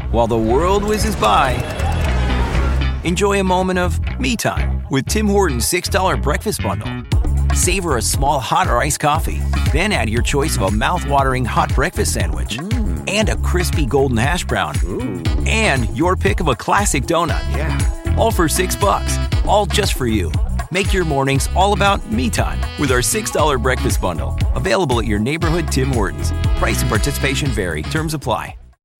while the world whizzes by, enjoy a moment of me time with Tim Hortons $6 breakfast bundle. Savor a small hot or iced coffee, then add your choice of a mouth-watering hot breakfast sandwich and a crispy golden hash brown. Ooh. And your pick of a classic donut. Yeah. All for $6, all just for you. Make your mornings all about me time with our $6 breakfast bundle. Available at your neighborhood Tim Hortons. Price and participation vary. Terms apply.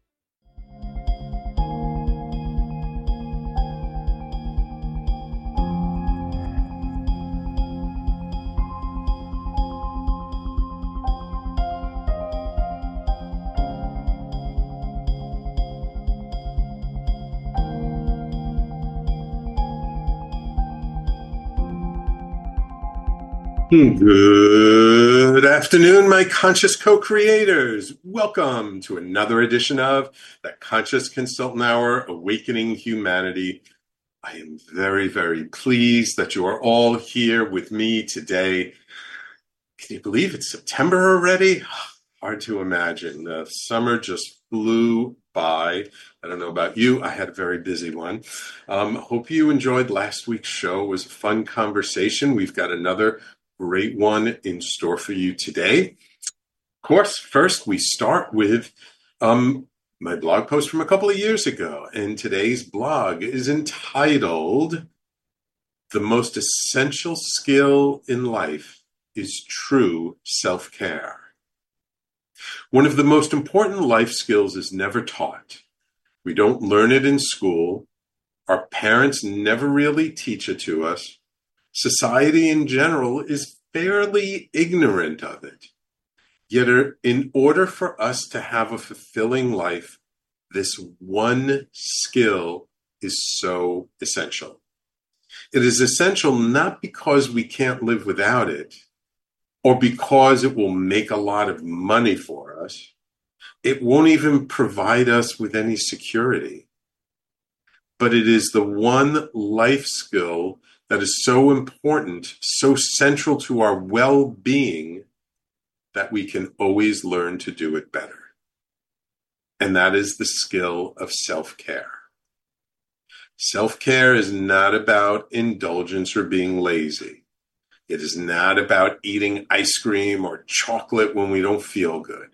Good afternoon, my conscious co-creators. Welcome to another edition of the Conscious Consultant Hour, Awakening Humanity. I am very, very pleased that you are all here with me today. Can you believe it's September already? Hard to imagine. The summer just flew by. I don't know about you. I had a very busy one. Hope you enjoyed last week's show. It was a fun conversation. We've got another great one in store for you today. Of course, first we start with my blog post from a couple of years ago. And today's blog is entitled, "The Most Essential Skill in Life is True Self-Care." One of the most important life skills is never taught. We don't learn it in school. Our parents never really teach it to us. Society in general is fairly ignorant of it. Yet in order for us to have a fulfilling life, this one skill is so essential. It is essential not because we can't live without it, or because it will make a lot of money for us. It won't even provide us with any security. But it is the one life skill that is so important, so central to our well-being, that we can always learn to do it better. And that is the skill of self-care. Self-care is not about indulgence or being lazy. It is not about eating ice cream or chocolate when we don't feel good.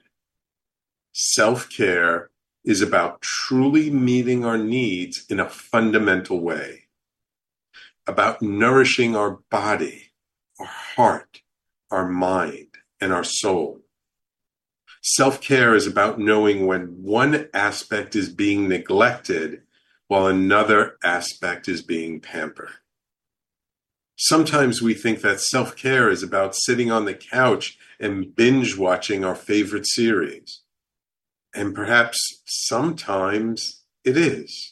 Self-care is about truly meeting our needs in a fundamental way, about nourishing our body, our heart, our mind, and our soul. Self-care is about knowing when one aspect is being neglected while another aspect is being pampered. Sometimes we think that self-care is about sitting on the couch and binge watching our favorite series. And perhaps sometimes it is.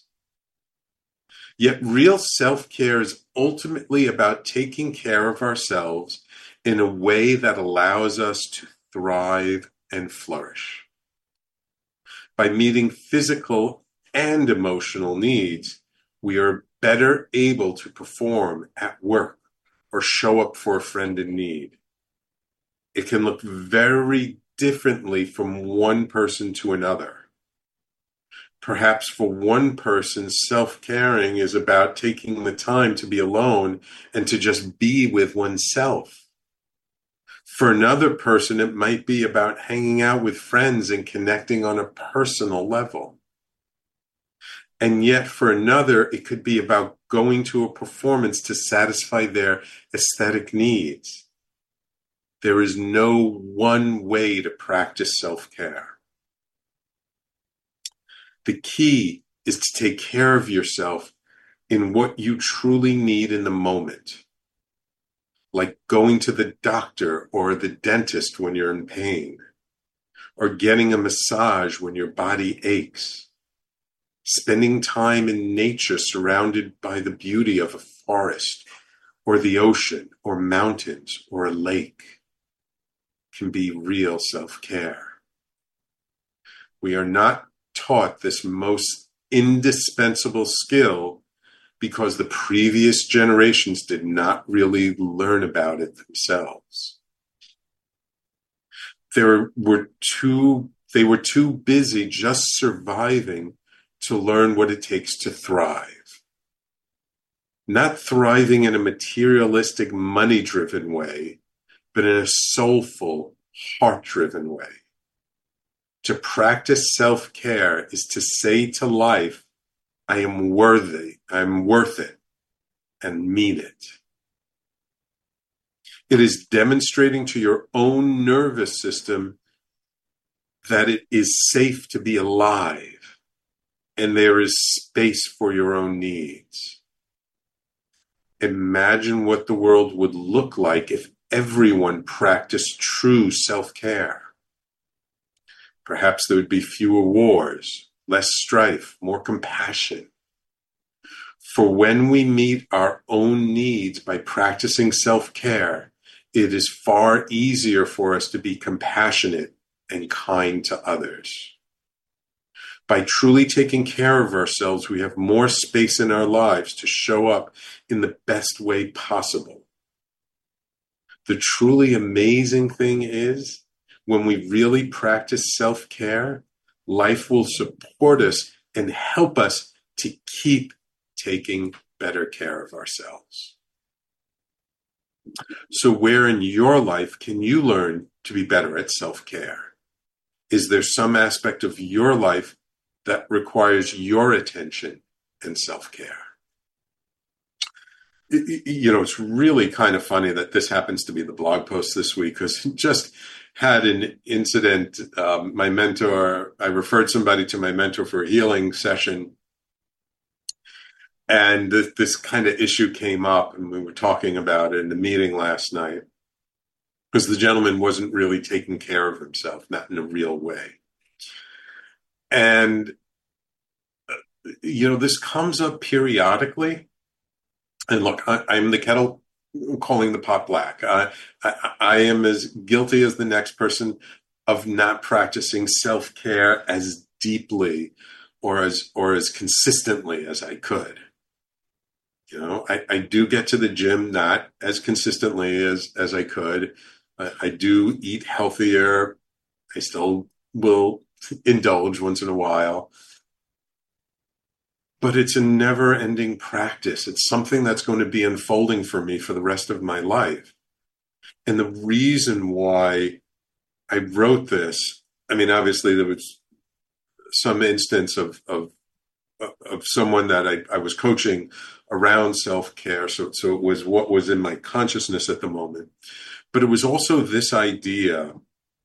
Yet real self-care is ultimately about taking care of ourselves in a way that allows us to thrive and flourish. By meeting physical and emotional needs, we are better able to perform at work or show up for a friend in need. It can look very differently from one person to another. Perhaps for one person, self-caring is about taking the time to be alone and to just be with oneself. For another person, it might be about hanging out with friends and connecting on a personal level. And yet for another, it could be about going to a performance to satisfy their aesthetic needs. There is no one way to practice self-care. The key is to take care of yourself in what you truly need in the moment, like going to the doctor or the dentist when you're in pain, or getting a massage when your body aches, spending time in nature surrounded by the beauty of a forest or the ocean or mountains or a lake can be real self-care. We are not taught this most indispensable skill because the previous generations did not really learn about it themselves. They were too busy just surviving to learn what it takes to thrive. Not thriving in a materialistic, money-driven way, but in a soulful, heart-driven way. To practice self-care is to say to life, I am worthy, I'm worth it, and mean it. It is demonstrating to your own nervous system that it is safe to be alive and there is space for your own needs. Imagine what the world would look like if everyone practiced true self-care. Perhaps there would be fewer wars, less strife, more compassion. For when we meet our own needs by practicing self-care, it is far easier for us to be compassionate and kind to others. By truly taking care of ourselves, we have more space in our lives to show up in the best way possible. The truly amazing thing is, when we really practice self-care, life will support us and help us to keep taking better care of ourselves. So where in your life can you learn to be better at self-care? Is there some aspect of your life that requires your attention and self-care? It's really kind of funny that this happens to be the blog post this week, because just had an incident. My mentor, I referred somebody to my mentor for a healing session, and this kind of issue came up, and we were talking about it in the meeting last night, because the gentleman wasn't really taking care of himself, not in a real way. And, this comes up periodically. And look, I'm the kettle calling the pot black. I am as guilty as the next person of not practicing self-care as deeply or as consistently as I could. I do get to the gym not as consistently as I could. I do eat healthier. I still will indulge once in a while. But it's a never-ending practice. It's something that's going to be unfolding for me for the rest of my life. And the reason why I wrote this, obviously there was some instance of someone that I was coaching around self-care. So it was what was in my consciousness at the moment. But it was also this idea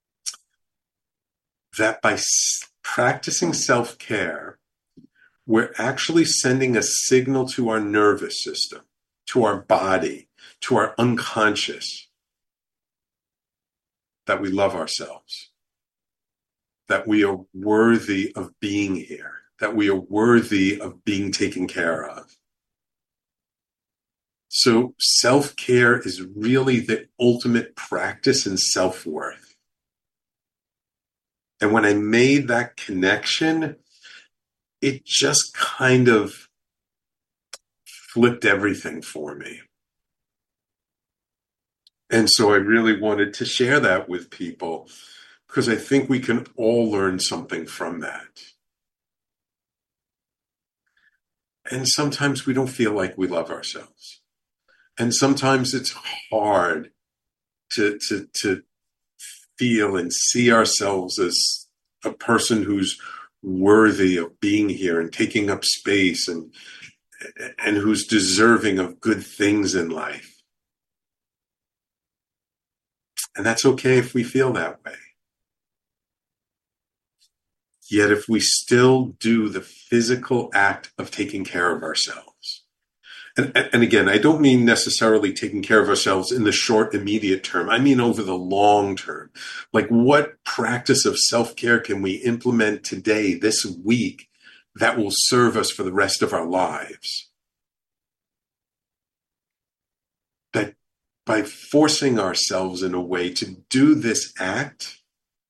that by practicing self-care, we're actually sending a signal to our nervous system, to our body, to our unconscious, that we love ourselves, that we are worthy of being here, that we are worthy of being taken care of. So self-care is really the ultimate practice in self-worth. And when I made that connection, it just kind of flipped everything for me. And so I really wanted to share that with people, because I think we can all learn something from that. And sometimes we don't feel like we love ourselves. And sometimes it's hard to feel and see ourselves as a person who's worthy of being here and taking up space and who's deserving of good things in life. And that's okay if we feel that way. Yet if we still do the physical act of taking care of ourselves, and again, I don't mean necessarily taking care of ourselves in the short, immediate term. I mean over the long term. Like, what practice of self-care can we implement today, this week, that will serve us for the rest of our lives? That by forcing ourselves in a way to do this act,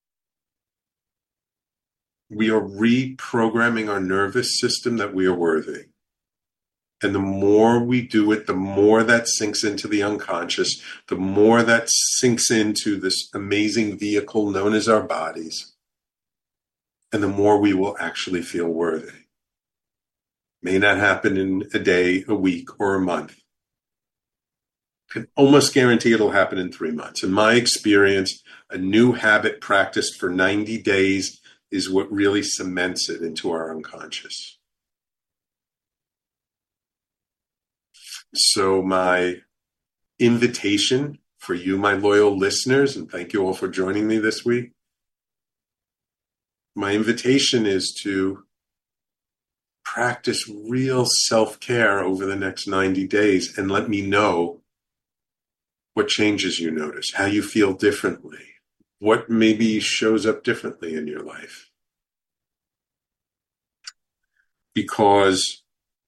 we are reprogramming our nervous system that we are worthy. And the more we do it, the more that sinks into the unconscious, the more that sinks into this amazing vehicle known as our bodies, and the more we will actually feel worthy. May not happen in a day, a week, or a month. Can almost guarantee it'll happen in 3 months. In my experience, a new habit practiced for 90 days is what really cements it into our unconscious. So my invitation for you, my loyal listeners, and thank you all for joining me this week. My invitation is to practice real self-care over the next 90 days and let me know what changes you notice, how you feel differently, what maybe shows up differently in your life. Because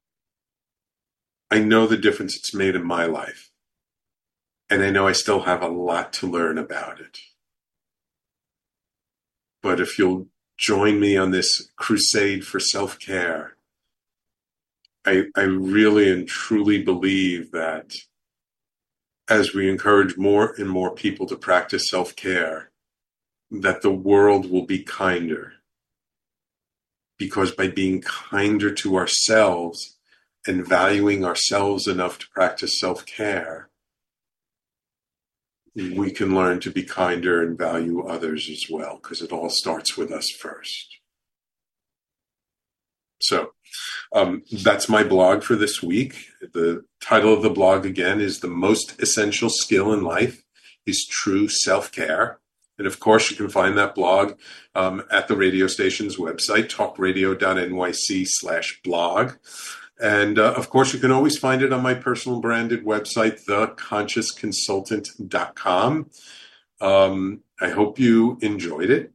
I know the difference it's made in my life. And I know I still have a lot to learn about it. But if you'll join me on this crusade for self-care, I really and truly believe that as we encourage more and more people to practice self-care, that the world will be kinder. Because by being kinder to ourselves and valuing ourselves enough to practice self-care, we can learn to be kinder and value others as well, because it all starts with us first. So that's my blog for this week. The title of the blog, again, is The Most Essential Skill in Life is True Self-Care. And of course, you can find that blog at the radio station's website, talkradio.nyc/blog. And of course, you can always find it on my personal branded website, theconsciousconsultant.com. I hope you enjoyed it.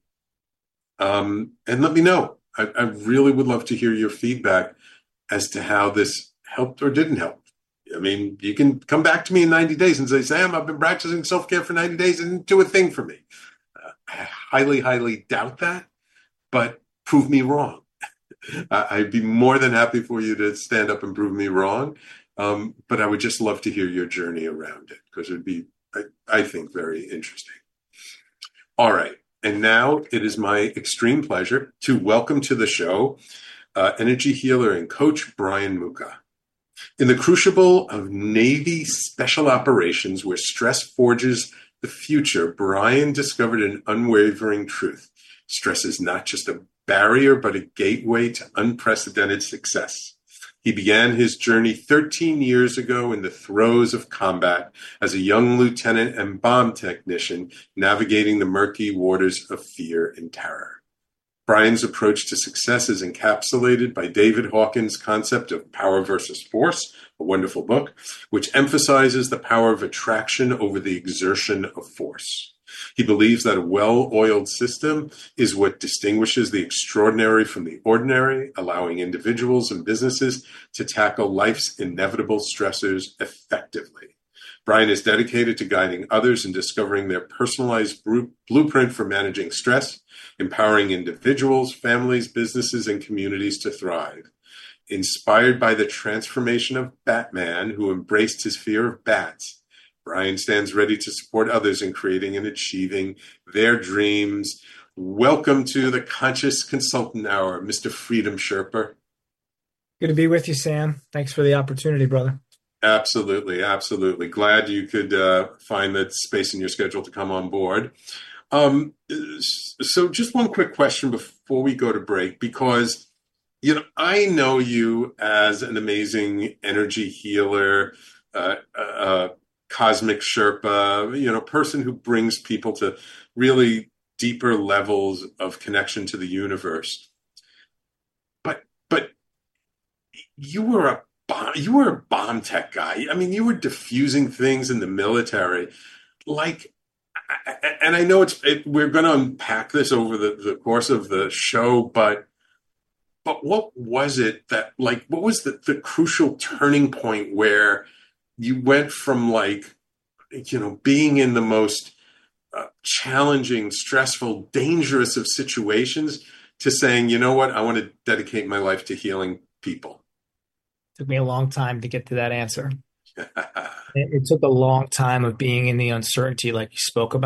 And let me know. I really would love to hear your feedback as to how this helped or didn't help. I mean, you can come back to me in 90 days and say, Sam, I've been practicing self-care for 90 days and didn't do a thing for me. I highly, highly doubt that, but prove me wrong. I'd be more than happy for you to stand up and prove me wrong. But I would just love to hear your journey around it, because it would be, I think, very interesting. All right. And now it is my extreme pleasure to welcome to the show energy healer and coach Brian Muka. In the crucible of Navy special operations, where stress forges the future, Brian discovered an unwavering truth. Stress is not just a barrier, but a gateway to unprecedented success. He began his journey 13 years ago in the throes of combat as a young lieutenant and bomb technician, navigating the murky waters of fear and terror. Brian's approach to success is encapsulated by David Hawkins' concept of power versus force, a wonderful book, which emphasizes the power of attraction over the exertion of force. He believes that a well-oiled system is what distinguishes the extraordinary from the ordinary, allowing individuals and businesses to tackle life's inevitable stressors effectively. Brian is dedicated to guiding others in discovering their personalized blueprint for managing stress, empowering individuals, families, businesses, and communities to thrive. Inspired by the transformation of Batman, who embraced his fear of bats, Brian stands ready to support others in creating and achieving their dreams. Welcome to the Conscious Consultant Hour, Mr. Freedom Sherpa. Good to be with you, Sam. Thanks for the opportunity, brother. Absolutely, absolutely. Glad you could find that space in your schedule to come on board. So just one quick question before we go to break, because I know you as an amazing energy healer, cosmic Sherpa, person who brings people to really deeper levels of connection to the universe. But you were a bomb tech guy. I mean, you were diffusing things in the military, and I know we're going to unpack this over the course of the show, but what was it that, what was the crucial turning point where you went from being in the most challenging, stressful, dangerous of situations to saying, you know what, I want to dedicate my life to healing people? Took me a long time to get to that answer. It took a long time of being in the uncertainty like you spoke about.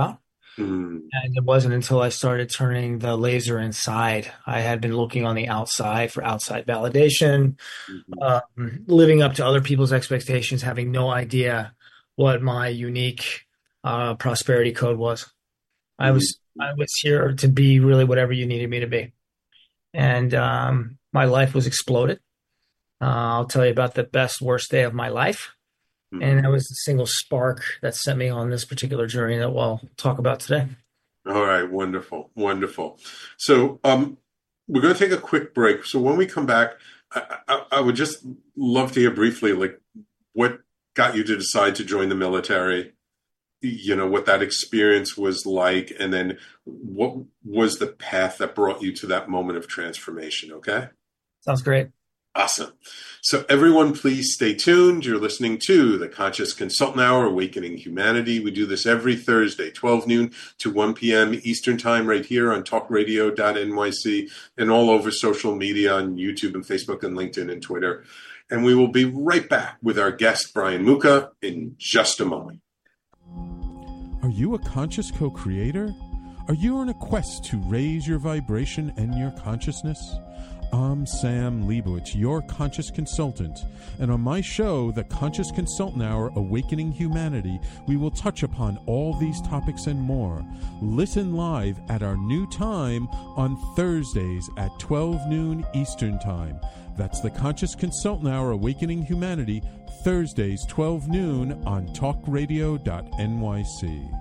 Mm, And it wasn't until I started turning the laser inside. I had been looking on the outside for outside validation, mhm, living up to other people's expectations, having no idea what my unique prosperity code was. I mm. was I was here to be really whatever you needed me to be, and my life was exploded. I'll tell you about the best worst day of my life, and that Mhm. was the single spark that sent me on this particular journey that we'll talk about today. All right, wonderful, wonderful. So, we're going to take a quick break. So when we come back, I would just love to hear briefly, like, what got you to decide to join the military, what that experience was like, and then what was the path that brought you to that moment of transformation, okay? Sounds great. Awesome. So everyone, please stay tuned. You're listening to the Conscious Consultant Hour, Awakening Humanity. We do this every Thursday, 12 noon to 1 p.m. Eastern Time, right here on talkradio.nyc and all over social media on YouTube and Facebook and LinkedIn and Twitter. And we will be right back with our guest, Brian Muka, in just a moment. Are you a conscious co-creator? Are you on a quest to raise your vibration and your consciousness? I'm Sam Leibowitz, your conscious consultant, and on my show, The Conscious Consultant Hour, Awakening Humanity, we will touch upon all these topics and more. Listen live at our new time on Thursdays at 12 noon Eastern Time. That's The Conscious Consultant Hour, Awakening Humanity, Thursdays, 12 noon on talkradio.nyc.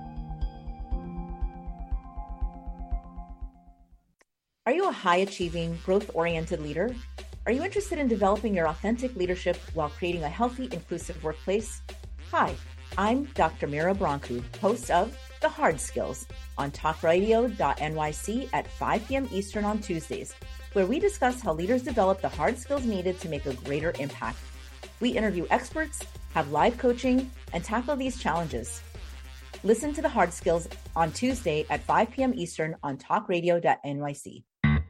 Are you a high-achieving, growth-oriented leader? Are you interested in developing your authentic leadership while creating a healthy, inclusive workplace? Hi, I'm Dr. Mira Brancu, host of The Hard Skills on talkradio.nyc at 5 p.m. Eastern on Tuesdays, where we discuss how leaders develop the hard skills needed to make a greater impact. We interview experts, have live coaching, and tackle these challenges. Listen to The Hard Skills on Tuesday at 5 p.m. Eastern on talkradio.nyc.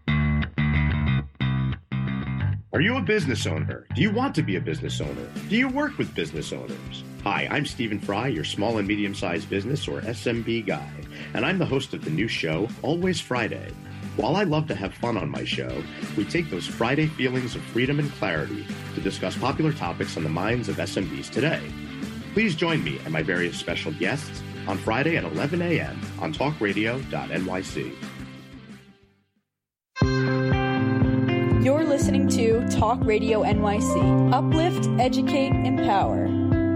Are you a business owner? Do you want to be a business owner? Do you work with business owners? Hi, I'm Stephen Fry, your small and medium-sized business or SMB guy, and I'm the host of the new show, Always Friday. While I love to have fun on my show, we take those Friday feelings of freedom and clarity to discuss popular topics on the minds of SMBs today. Please join me and my various special guests on Friday at 11 a.m. on talkradio.nyc. You're listening to Talk Radio NYC. Uplift, educate, empower.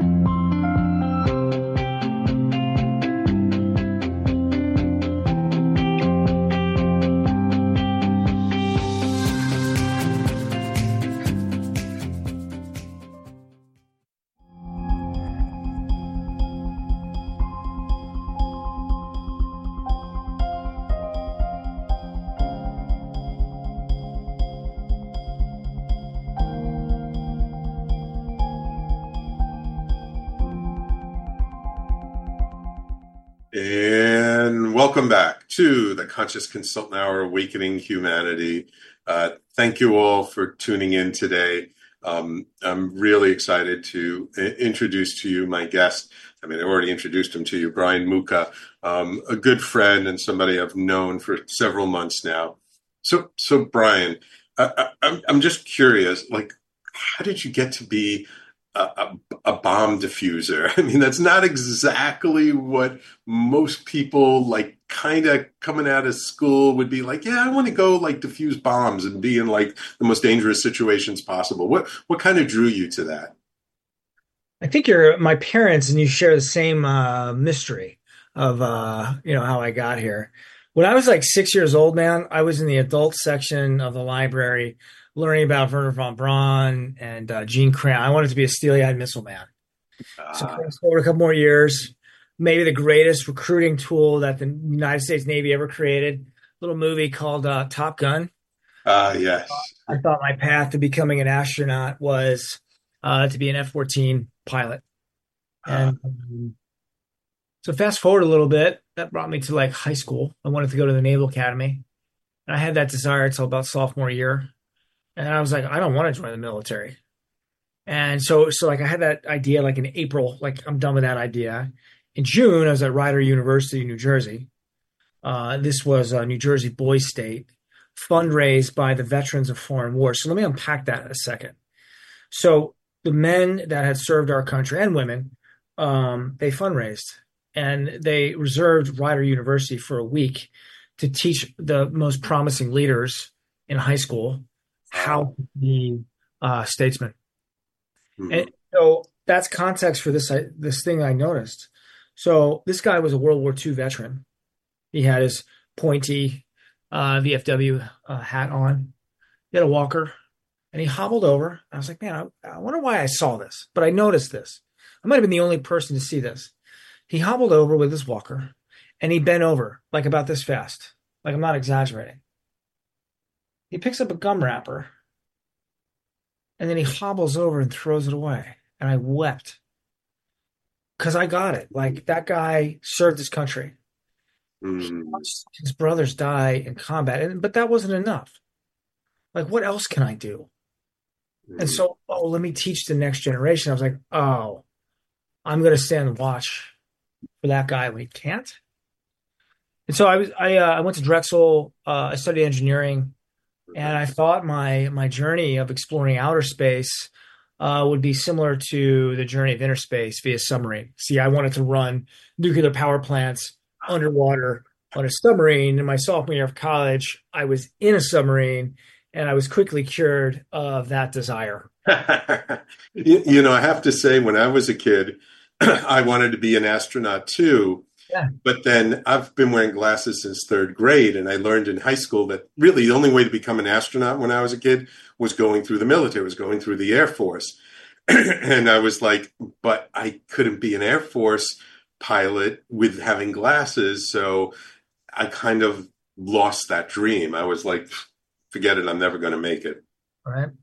And welcome back to the Conscious Consultant Hour, Awakening Humanity. Thank you all for tuning in today. I'm really excited to introduce to you my guest. I mean, I already introduced him to you, Brian Muka, a good friend and somebody I've known for several months now. So Brian, I'm just curious, like, how did you get to be a bomb diffuser? I mean, that's not exactly what most people, like, kind of coming out of school would be like, yeah, I want to go like diffuse bombs and be in like the most dangerous situations possible. What kind of drew you to that? I think you're my parents, and you share the same mystery of how I got here. When I was like 6 years old, man, I was in the adult section of the library learning about Wernher von Braun and Gene Kranz. I wanted to be a steely-eyed missile man. So fast forward a couple more years, maybe the greatest recruiting tool that the United States Navy ever created, a little movie called Top Gun. Yes. I thought my path to becoming an astronaut was to be an F-14 pilot. And so fast forward a little bit, that brought me to like high school. I wanted to go to the Naval Academy. And I had that desire until about sophomore year. And I was like, I don't want to join the military. And so like I had that idea like in April, like I'm done with that idea. In June, I was at Rider University in New Jersey. This was New Jersey Boys State, fundraised by the veterans of foreign wars. So let me unpack that in a second. So the men that had served our country and women, they fundraised and they reserved Rider University for a week to teach the most promising leaders in high school how to be statesmen. And so that's context for this thing I noticed. So this guy was a World War II veteran. He had his pointy VFW hat on. He had a walker, and he hobbled over. I was like, man, I wonder why I saw this, but I noticed this. I might have been the only person to see this. He hobbled over with his walker, and he bent over like about this fast. Like I'm not exaggerating. He picks up a gum wrapper, and then he hobbles over and throws it away. And I wept because I got it. Like that guy served his country. He watched his brothers die in combat, but that wasn't enough. Like, what else can I do? And so, let me teach the next generation. I was like, oh, I'm going to stand and watch for that guy when he can't. And so I went to Drexel. I studied engineering, and I thought my journey of exploring outer space would be similar to the journey of inner space via submarine. See, I wanted to run nuclear power plants underwater on a submarine. In my sophomore year of college, I was in a submarine, and I was quickly cured of that desire. I have to say, when I was a kid, I wanted to be an astronaut too. Yeah. But then I've been wearing glasses since third grade, and I learned in high school that really the only way to become an astronaut when I was a kid was going through the military, was going through the Air Force. And I was like, but I couldn't be an Air Force pilot with having glasses. So I kind of lost that dream. I was like, forget it, I'm never going to make it. All right.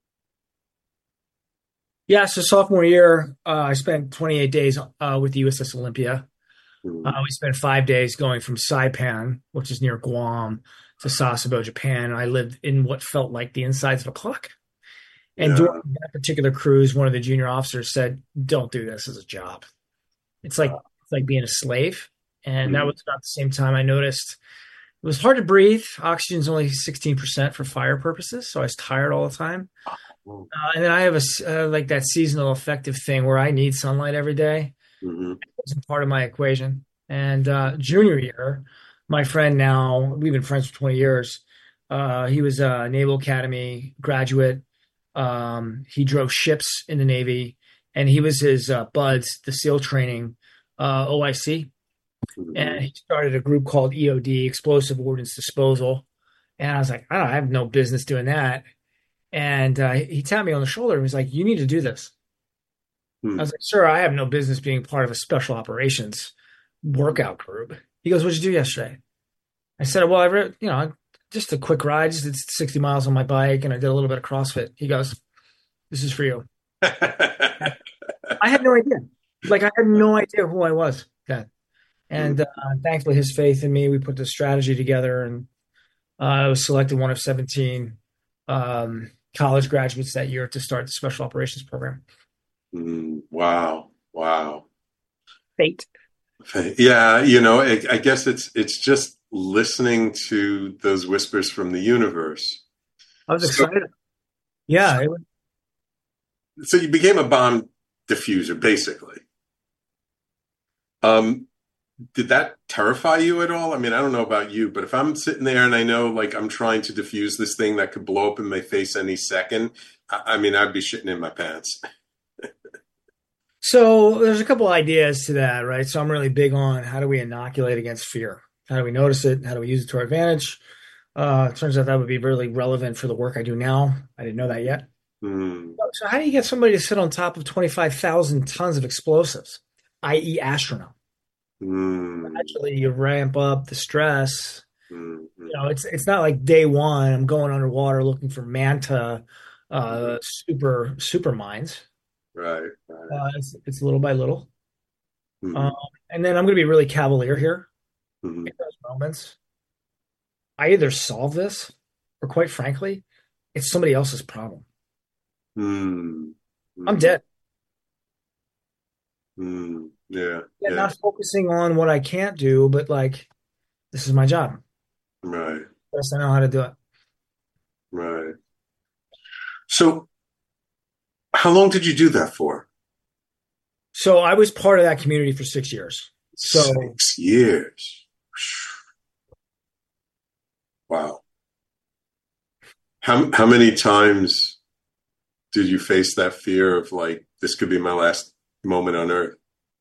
Yeah, so sophomore year, I spent 28 days with the USS Olympia. We spent 5 days going from Saipan, which is near Guam, to Sasebo, Japan. And I lived in what felt like the insides of a clock. And during that particular cruise, one of the junior officers said, don't do this as a job. It's like being a slave. And that was about the same time I noticed it was hard to breathe. Oxygen's only 16% for fire purposes. So I was tired all the time. And then I have like that seasonal affective thing where I need sunlight every day. It wasn't part of my equation. And junior year, my friend now, we've been friends for 20 years. He was a Naval Academy graduate. He drove ships in the Navy, and he was his buds, the SEAL training, OIC. And he started a group called EOD, Explosive Ordnance Disposal. And I was like, I have no business doing that. And he tapped me on the shoulder and was like, you need to do this. I was like, sir, I have no business being part of a special operations workout group. He goes, what'd you do yesterday? I said, well, just a quick ride, just did 60 miles on my bike, and I did a little bit of CrossFit. He goes, this is for you. I had no idea. Like, I had no idea who I was then. And thankfully, his faith in me, we put the strategy together, and I was selected one of 17 college graduates that year to start the Special Operations Program. Wow. Fate. Yeah, I guess it's just listening to those whispers from the universe. I was excited. Yeah. So you became a bomb diffuser, basically. Did that terrify you at all? I mean, I don't know about you, but if I'm sitting there and I know, like, I'm trying to diffuse this thing that could blow up in my face any second, I mean, I'd be shitting in my pants. So there's a couple ideas to that, right? So I'm really big on how do we inoculate against fear? How do we notice it? How do we use it to our advantage? It turns out that would be really relevant for the work I do now. I didn't know that yet. So how do you get somebody to sit on top of 25,000 tons of explosives, i.e. astronaut? Actually, you ramp up the stress. It's not like day one, I'm going underwater looking for manta super mines. Right. It's little by little. And then I'm going to be really cavalier here. In those moments, I either solve this or, quite frankly, it's somebody else's problem. I'm dead. Yeah. Not focusing on what I can't do, but like This is my job. Right. Best I know how to do it. Right. So how long did you do that for? So I was part of that community for 6 years. So 6 years. Wow. How many times did you face that fear of like, this could be my last moment on earth?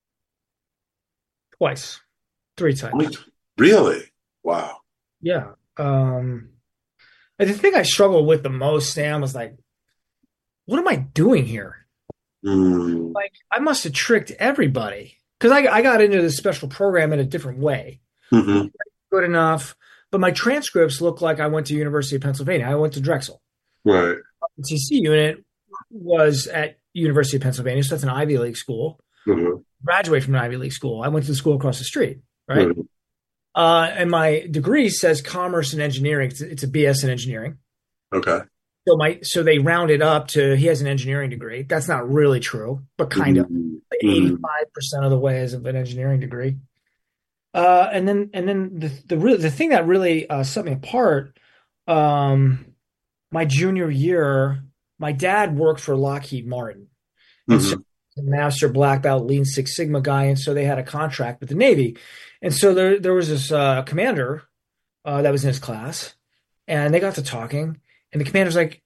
twice, 3 times. Really? Wow. Yeah. And the thing I struggled with the most, Sam, was like, what am I doing here? Mm. Like, I must have tricked everybody because I got into this special program in a different way. Mm-hmm. Good enough, but my transcripts look like I went to University of Pennsylvania. I went to Drexel. Right. TC unit was at University of Pennsylvania, so that's an Ivy League school. Mm-hmm. Graduate from an Ivy League school. I went to the school across the street, right? Mm-hmm. And my degree says commerce and engineering. It's a BS in engineering. Okay. So they round it up to he has an engineering degree. That's not really true, but kind of. Mm-hmm. 85% of the way is of an engineering degree. And then the thing that really set me apart, my junior year, my dad worked for Lockheed Martin, and so Mm-hmm. a master black belt Lean Six Sigma guy, and so they had a contract with the Navy, and so there was this commander that was in his class, and they got to talking, and the commander's like,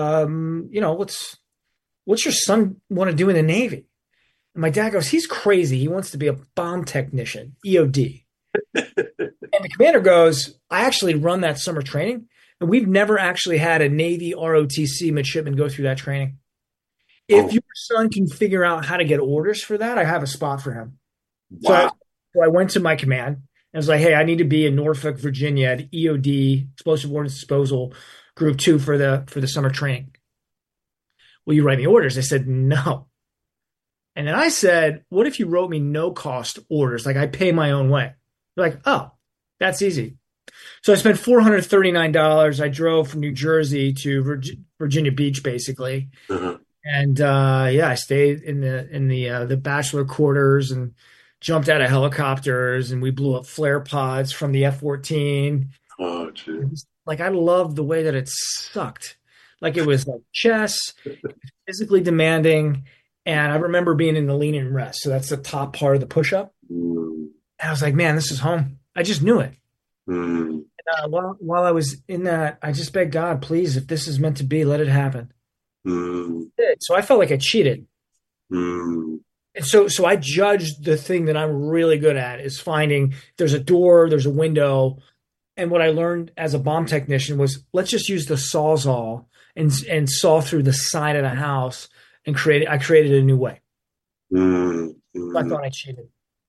what's your son want to do in the Navy? And my dad goes, he's crazy. He wants to be a bomb technician, EOD. And the commander goes, I actually run that summer training, and we've never actually had a Navy ROTC midshipman go through that training. If your son can figure out how to get orders for that, I have a spot for him. Wow. So I went to my command and was like, hey, I need to be in Norfolk, Virginia at EOD, Explosive Ordnance Disposal, Group 2 for the summer training. Will you write me orders? They said, no. And then I said, what if you wrote me no cost orders? Like I pay my own way. They're like, oh, that's easy. So I spent $439. I drove from New Jersey to Virginia Beach, basically. Uh-huh. And I stayed in the bachelor quarters and jumped out of helicopters, and we blew up flare pods from the F-14. Oh, geez. Like I loved the way that it sucked. Like it was like chess, physically demanding. And I remember being in the lean and rest. So that's the top part of the push-up. Mm. And I was like, man, this is home. I just knew it. Mm. And, while I was in that, I just begged God, please, if this is meant to be, let it happen. Mm. So I felt like I cheated. Mm. And so I judged the thing that I'm really good at is finding there's a door, there's a window. And what I learned as a bomb technician was let's just use the Sawzall and saw through the side of the house and I created a new way. Mm. So I thought I cheated.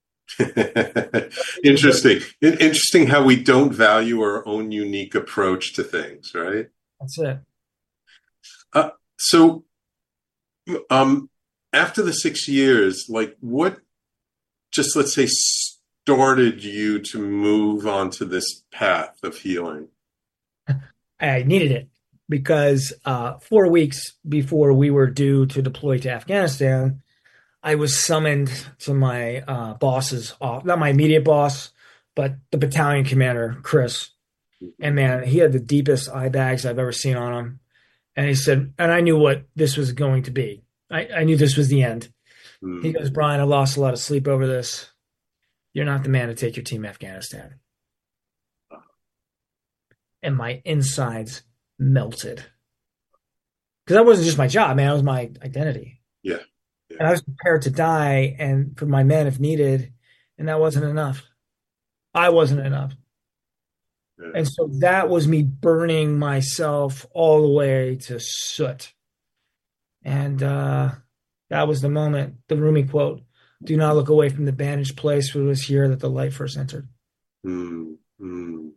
Interesting how we don't value our own unique approach to things, right? That's it. So after the 6 years, like what just let's say started you to move onto this path of healing? I needed it because 4 weeks before we were due to deploy to Afghanistan, I was summoned to my boss's off, not my immediate boss, but the battalion commander, Chris. And man, he had the deepest eye bags I've ever seen on him. And he said, and I knew what this was going to be. I knew this was the end. Mm. He goes, Brian, I lost a lot of sleep over this. You're not the man to take your team to Afghanistan. And my insides melted. Because that wasn't just my job, man. It was my identity. Yeah. And I was prepared to die and for my men if needed. And that wasn't enough. I wasn't enough. Yeah. And so that was me burning myself all the way to soot. And that was the moment, the Rumi quote, do not look away from the bandaged place, for it was here that the light first entered. Mm. Mm.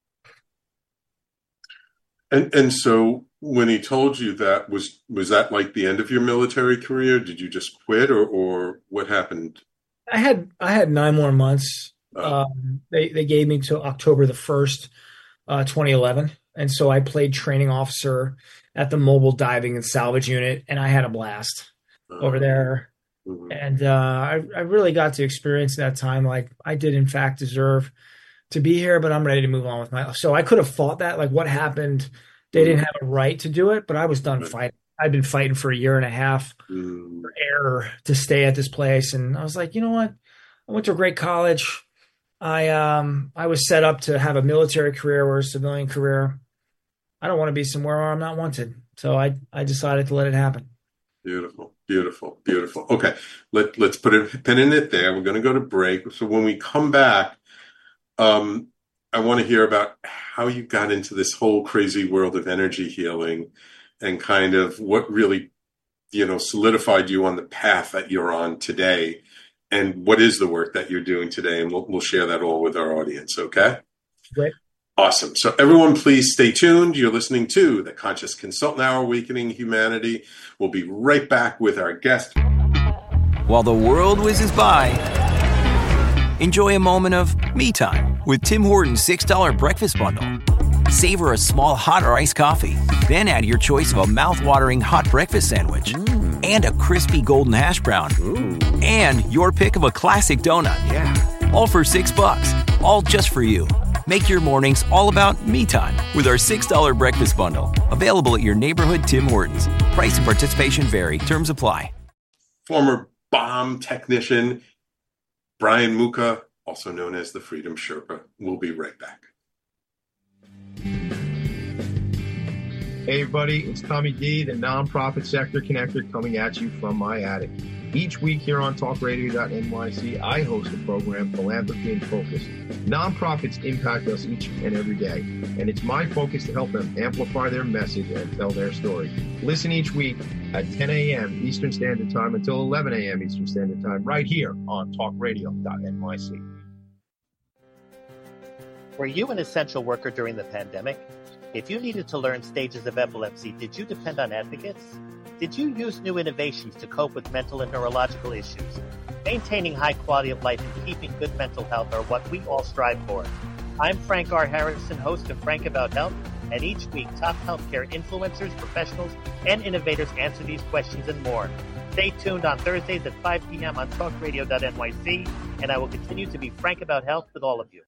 And so when he told you that, was that like the end of your military career? Did you just quit or what happened? I had 9 more months. Oh. They gave me to October the 1st, 2011. And so I played training officer at the mobile diving and salvage unit, and I had a blast over there. Mm-hmm. And I really got to experience that time. Like I did, in fact, deserve to be here, but I'm ready to move on with my life. So I could have fought that. Like what happened? They didn't have a right to do it, but I was done fighting. I'd been fighting for a year and a half for air to stay at this place. And I was like, you know what? I went to a great college. I was set up to have a military career or a civilian career. I don't want to be somewhere where I'm not wanted. So I decided to let it happen. Beautiful, beautiful, beautiful. Okay, let's put a pin in it there. We're going to go to break. So when we come back, I want to hear about how you got into this whole crazy world of energy healing and kind of what really, solidified you on the path that you're on today. And what is the work that you're doing today? And we'll share that all with our audience, okay? Great. Awesome. So everyone, please stay tuned. You're listening to the Conscious Consultant Hour, Awakening Humanity. We'll be right back with our guest. While the world whizzes by, enjoy a moment of me time with Tim Horton's $6 breakfast bundle. Savor a small hot or iced coffee, then add your choice of a mouth-watering hot breakfast sandwich and a crispy golden hash brown and your pick of a classic donut. Yeah. All for $6, all just for you. Make your mornings all about me time with our $6 breakfast bundle. Available at your neighborhood Tim Hortons. Price and participation vary. Terms apply. Former bomb technician Brian Muka, also known as the Freedom Sherpa. We'll be right back. Hey everybody, it's Tommy D, the nonprofit sector connector, coming at you from my attic. Each week here on talkradio.nyc, I host a program, Philanthropy in Focus. Nonprofits impact us each and every day, and it's my focus to help them amplify their message and tell their story. Listen each week at 10 a.m. Eastern Standard Time until 11 a.m. Eastern Standard Time, right here on talkradio.nyc. Were you an essential worker during the pandemic? If you needed to learn stages of epilepsy, did you depend on advocates? Did you use new innovations to cope with mental and neurological issues? Maintaining high quality of life and keeping good mental health are what we all strive for. I'm Frank R. Harrison, host of Frank About Health, and each week top healthcare influencers, professionals, and innovators answer these questions and more. Stay tuned on Thursdays at 5 p.m. on talkradio.nyc, and I will continue to be frank about health with all of you.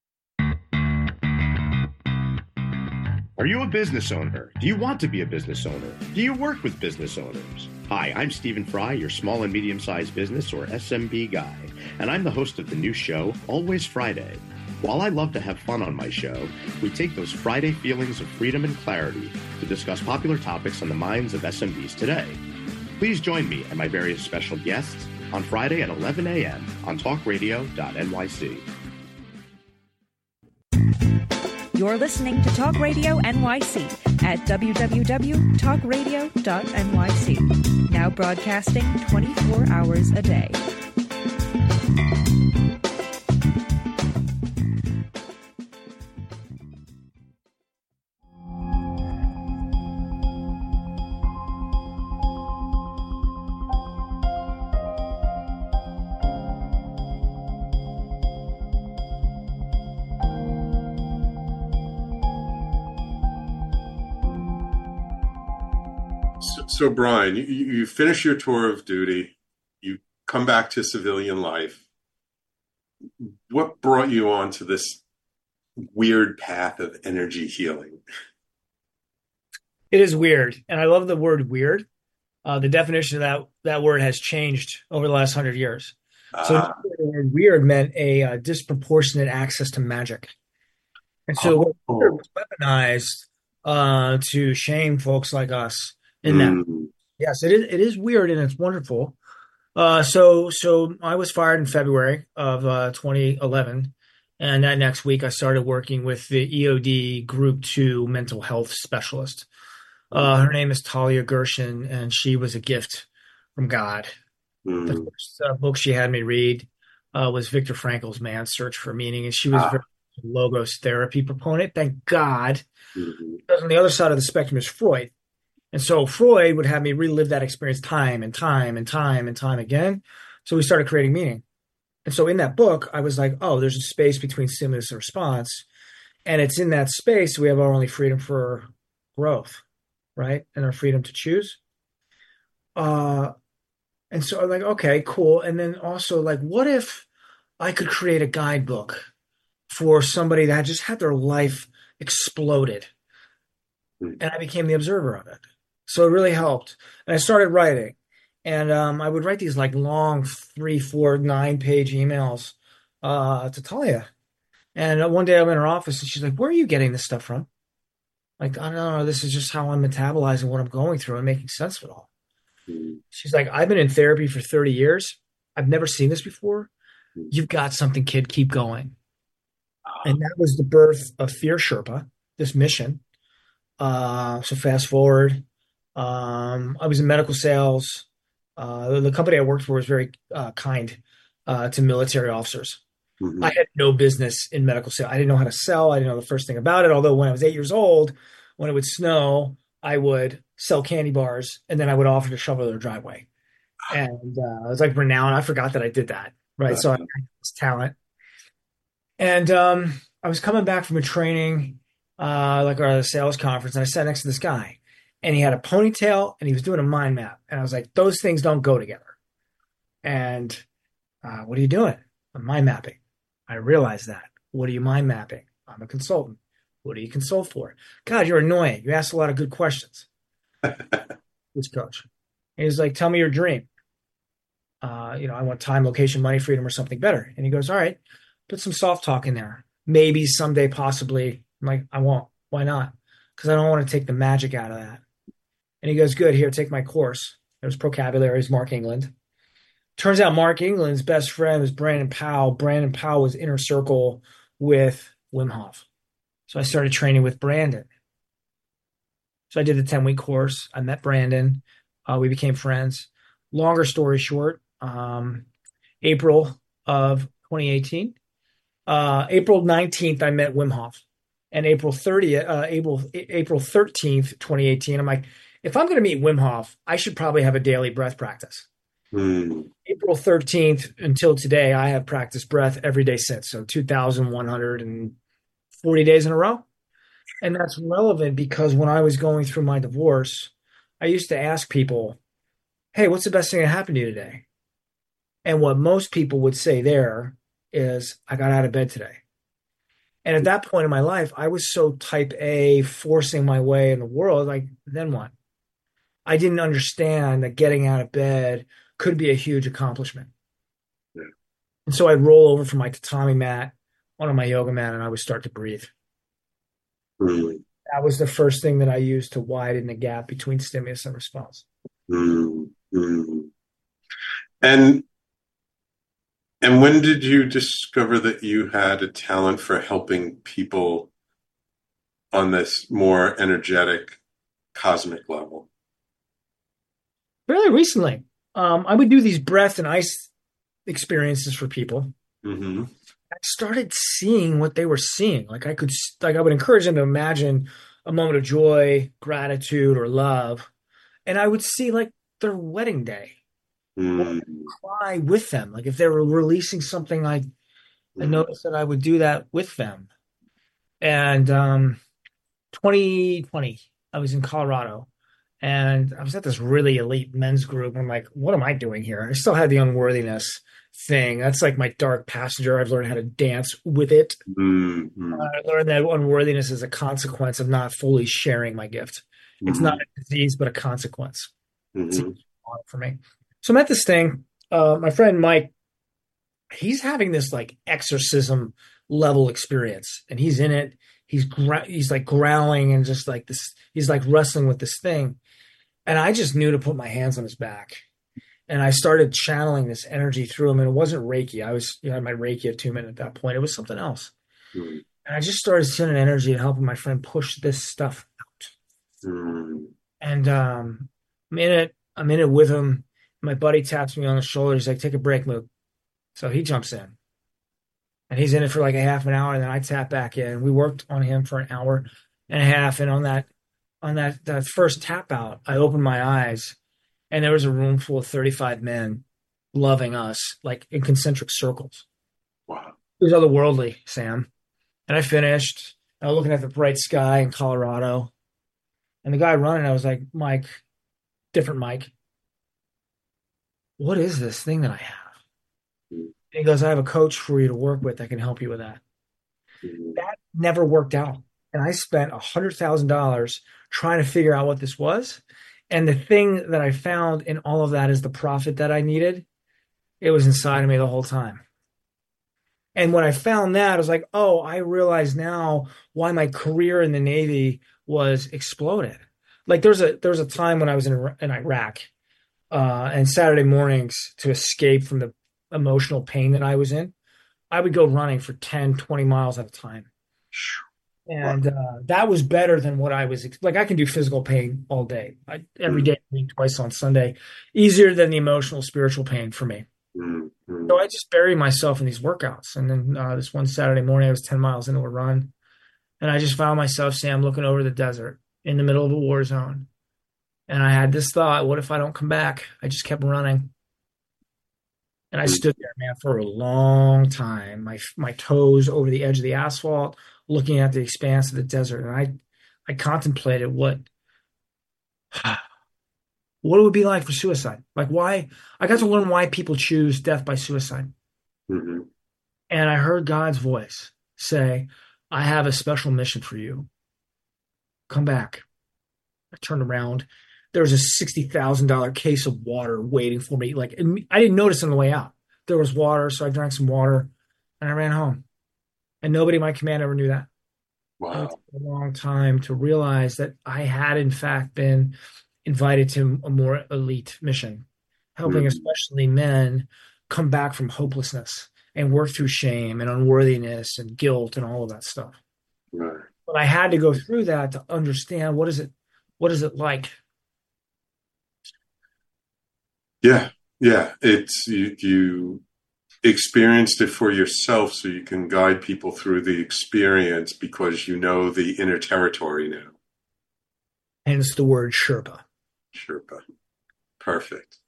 Are you a business owner? Do you want to be a business owner? Do you work with business owners? Hi, I'm Stephen Fry, your small and medium-sized business or SMB guy, and I'm the host of the new show, Always Friday. While I love to have fun on my show, we take those Friday feelings of freedom and clarity to discuss popular topics on the minds of SMBs today. Please join me and my various special guests on Friday at 11 a.m. on talkradio.nyc. You're listening to Talk Radio NYC at www.talkradio.nyc. Now broadcasting 24 hours a day. So Brian, you finish your tour of duty, you come back to civilian life. What brought you onto this weird path of energy healing? It is weird, and I love the word weird. The definition of that word has changed over the last 100 years. So weird meant a disproportionate access to magic. And so weird was weaponized to shame folks like us. In that, yes, it is weird and it's wonderful. So I was fired in February of 2011, and that next week I started working with the EOD Group 2 mental health specialist. Her name is Talia Gershon, and she was a gift from God. The first book she had me read was Viktor Frankl's Man's Search for Meaning, and she was a very logos therapy proponent. Thank God, because on the other side of the spectrum is Freud. And so Freud would have me relive that experience time and time and time and time again. So we started creating meaning. And so in that book, I was like, oh, there's a space between stimulus and response. And it's in that space we have our only freedom for growth, right? And our freedom to choose. And so I'm like, okay, cool. And then also like, what if I could create a guidebook for somebody that just had their life exploded. And I became the observer of it. So it really helped. And I started writing. And I would write these like long 3, 4, 9-page emails to Talia. And one day I'm in her office and she's like, where are you getting this stuff from? Like, I don't know. This is just how I'm metabolizing what I'm going through and making sense of it all. She's like, I've been in therapy for 30 years. I've never seen this before. You've got something, kid. Keep going. And that was the birth of Fear Sherpa, this mission. So fast forward, I was in medical sales. The company I worked for was very kind to military officers. Mm-hmm. I had no business in medical sales. I didn't know how to sell. I didn't know the first thing about it. Although when I was 8 years old, when it would snow, I would sell candy bars and then I would offer to shovel their driveway. And I was like renowned. I forgot that I did that. Right. So I had this talent. And I was coming back from a training, like our sales conference, and I sat next to this guy. And he had a ponytail and he was doing a mind map. And I was like, those things don't go together. And what are you doing? I'm mind mapping. I realized that. What are you mind mapping? I'm a consultant. What do you consult for? God, you're annoying. You ask a lot of good questions. This coach. And he's like, tell me your dream. I want time, location, money, freedom, or something better. And he goes, all right, put some soft talk in there. Maybe someday, possibly. I'm like, I won't. Why not? Because I don't want to take the magic out of that. And he goes, good, here, take my course. It was Vocabulary, it's Mark England. Turns out Mark England's best friend was Brandon Powell. Brandon Powell was inner circle with Wim Hof. So I started training with Brandon. So I did the 10-week course. I met Brandon. We became friends. Longer story short, April of 2018. April 19th, I met Wim Hof. And April 13th, 2018, I'm like, if I'm going to meet Wim Hof, I should probably have a daily breath practice. April 13th until today, I have practiced breath every day since. So 2,140 days in a row. And that's relevant because when I was going through my divorce, I used to ask people, hey, what's the best thing that happened to you today? And what most people would say there is, I got out of bed today. And at that point in my life, I was so type A, forcing my way in the world, like, then what? I didn't understand that getting out of bed could be a huge accomplishment. Yeah. And so I'd roll over from my tatami mat onto my yoga mat and I would start to breathe. Mm. That was the first thing that I used to widen the gap between stimulus and response. Mm. Mm. And when did you discover that you had a talent for helping people on this more energetic, cosmic level? Fairly recently. I would do these breath and ice experiences for people. Mm-hmm. I started seeing what they were seeing. I would encourage them to imagine a moment of joy, gratitude, or love. And I would see like their wedding day. Cry with them. Like if they were releasing something, I noticed that I would do that with them. And 2020, I was in Colorado and I was at this really elite men's group. And I'm like, what am I doing here? I still had the unworthiness thing. That's like my dark passenger. I've learned how to dance with it. Mm-hmm. I learned that unworthiness is a consequence of not fully sharing my gift. Mm-hmm. It's not a disease, but a consequence. Mm-hmm. It's for me. So I'm at this thing. My friend Mike, he's having this like exorcism level experience, and he's in it. He's like growling and just like this. He's like wrestling with this thing, and I just knew to put my hands on his back, and I started channeling this energy through him. And it wasn't Reiki. I was had my Reiki attunement at that point. It was something else, and I just started sending energy and helping my friend push this stuff out. And I'm in it. I'm in it with him. My buddy taps me on the shoulder. He's like, take a break, Luke. So he jumps in. And he's in it for like a half an hour, and then I tap back in. We worked on him for an hour and a half. And on that first tap out, I opened my eyes, and there was a room full of 35 men loving us, like in concentric circles. Wow. It was otherworldly, Sam. And I finished. I was looking at the bright sky in Colorado. And the guy running, I was like, Mike, different Mike. What is this thing that I have? And he goes, I have a coach for you to work with that can help you with that. That never worked out. And I spent $100,000 trying to figure out what this was. And the thing that I found in all of that is the profit that I needed. It was inside of me the whole time. And when I found that, I was like, oh, I realize now why my career in the Navy was exploded. Like there was a time when I was in Iraq, and Saturday mornings, to escape from the emotional pain that I was in, I would go running for 10, 20 miles at a time. And that was better than what I was like. I can do physical pain all day, every day, twice on Sunday, easier than the emotional, spiritual pain for me. So I just buried myself in these workouts. And then this one Saturday morning, I was 10 miles into a run, and I just found myself, Sam, looking over the desert in the middle of a war zone. And I had this thought, what if I don't come back? I just kept running. And I stood there, man, for a long time, my toes over the edge of the asphalt, looking at the expanse of the desert. And I contemplated what it would be like for suicide. Like why I got to learn why people choose death by suicide. And I heard God's voice say, I have a special mission for you. Come back. I turned around. There was a $60,000 case of water waiting for me. Like, I didn't notice on the way out. There was water, so I drank some water, and I ran home. And nobody in my command ever knew that. Wow. It took a long time to realize that I had, in fact, been invited to a more elite mission, helping especially men come back from hopelessness and work through shame and unworthiness and guilt and all of that stuff. Right. But I had to go through that to understand what is it like. Yeah. It's you experienced it for yourself, so you can guide people through the experience because you know the inner territory now. Hence the word Sherpa. Sherpa. Perfect.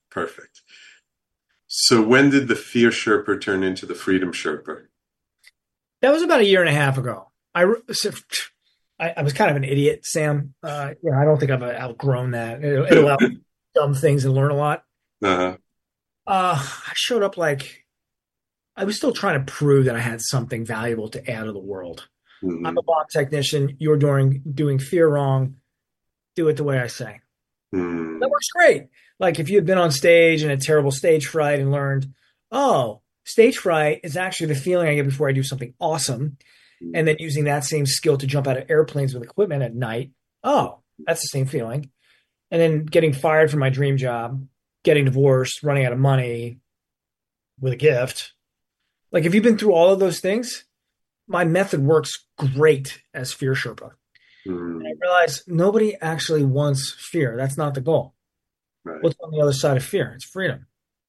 So when did the Fear Sherpa turn into the Freedom Sherpa? That was about a year and a half ago. I was kind of an idiot, Sam. I don't think I've outgrown that. It'll allow dumb things and learn a lot. I showed up like I was still trying to prove that I had something valuable to add to the world. I'm a bomb technician. You're doing fear wrong. Do it the way I say. That works great. Like if you had been on stage and had terrible stage fright and learned, oh, stage fright is actually the feeling I get before I do something awesome. And then using that same skill to jump out of airplanes with equipment at night. Oh, that's the same feeling. And then getting fired from my dream job, getting divorced, running out of money with a gift. Like if you've been through all of those things, my method works great as Fear Sherpa. And I realized nobody actually wants fear. That's not the goal. Right. What's on the other side of fear? It's freedom.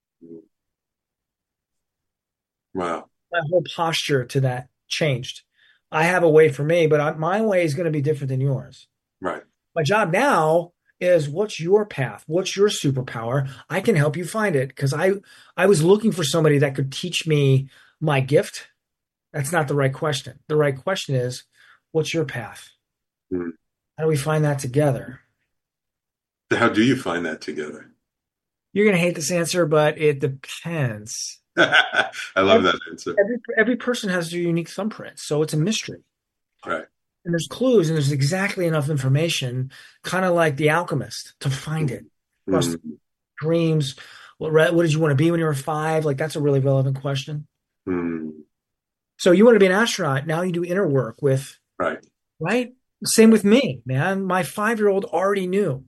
Wow. My whole posture to that changed. I have a way for me, but my way is going to be different than yours. Right. My job now is what's your path? What's your superpower? I can help you find it because I was looking for somebody that could teach me my gift. That's not the right question. The right question is, what's your path? How do we find that together? How do you find that together? You're going to hate this answer, but it depends. I love that answer. Every person has their unique thumbprint, so it's a mystery. Right. And there's clues, and there's exactly enough information, kind of like The Alchemist, to find it. Dreams. What did you want to be when you were 5? Like, that's a really relevant question. So you want to be an astronaut. Now you do inner work with... Right? Same with me, man. My 5-year-old already knew.